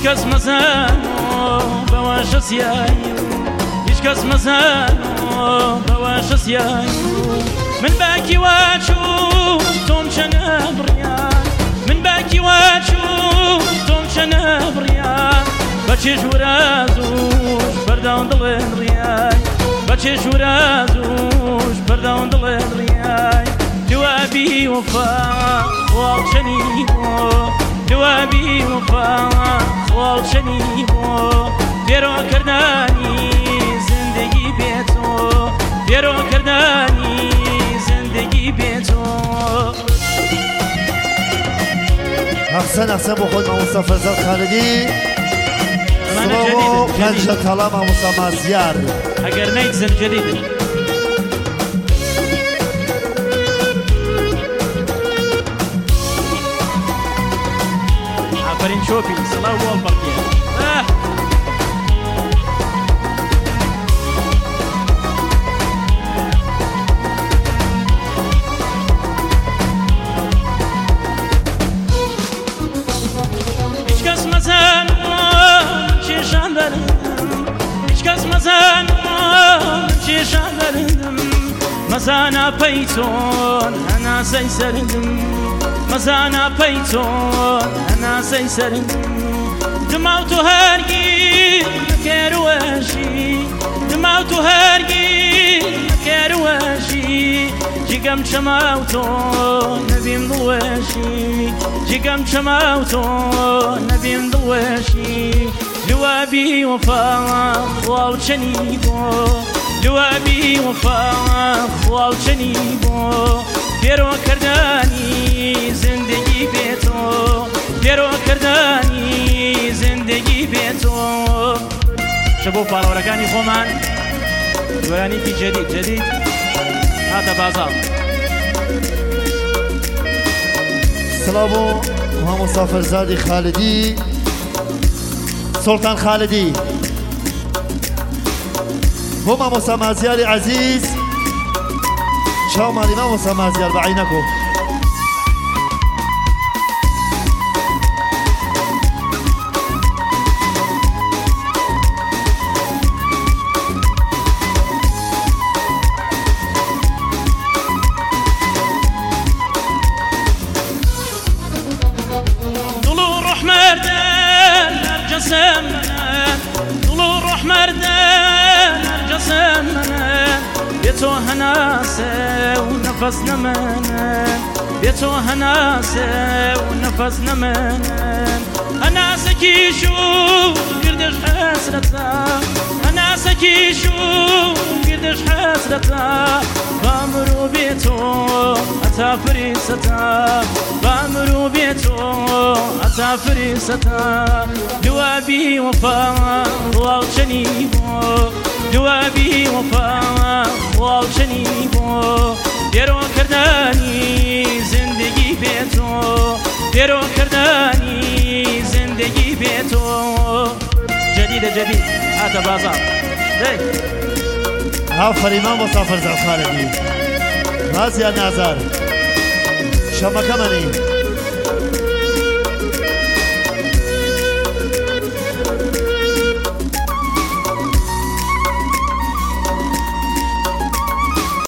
کەس مەزانۆ بەواشە سیایی هیچ کەس مەزانۆ بەواشە سیایی من باکی واچوو تۆم چەنە بڕیان من باکی واچوو تۆم چەنە بڕیان بە چێژوەرازوش بەرداون دڵێن ڕیای بە چێژوەرازوش بەرداون دڵێن ڕیای جوابی وفا واڵچەنی بۆ جوابی وفا واڵچەنی بۆ فێرۆکردانی زندگی بێتۆ فێرۆکردانی زندگی بێتۆ أحسن أحسن بخود مع مصطفى فرزاد خالدي سلامو خنجة طلا مع مصطفى مازيار أجر نيت زن جديد عفرين شوفي صلاة والبركة مەزانە پەیتۆن هەناسەی سەردم مەزانە پەیتۆن هەناسەی سەردم دماوت و هەرگیر نەکێروەژی دماوت و هەرگیر نەکێروەژی جگەم چەماوتۆ نەبیم دڵوێژی جگەم چەماوتۆ نەبیم دڵوێژی جوابی وفا واڵچەنی بۆ جوابی وفا واڵچەنی بۆ فێرۆکردانی زندگی بێتۆ فێرۆکردانی زندگی بێتۆ شە بۆ پاڵەوەرەکانی خۆمان دوایانیکی جدید جدید هاتە بازاڕ سلامو مع مصطفى فرزاد خالدي سلطان خالدي هو مع مصطفى مازيار عزيز شاو مالي مع مصطفى مازيار بعينكم روح مردان جسم منه بيتو هناسه ونفس نمنه بيتو هناسه ونفس نمنه هناسكي شو قردش حسرتا هناسكي شو قردش حسرتا بامرو بيتو أتافري ستا بامرو بيتو أتافري ستا جوابي وفا واڵچەنی بۆ جوابی وفا واڵچەنی بۆ فێرۆکردانی زندگی بێتۆ فێرۆکردانی زندگی بێتۆ جديدة جديد هاتە بازاڕ دەی ئافەری مام مصطفى فرزاد خالدي مازیار نازار شەمەکەمەنی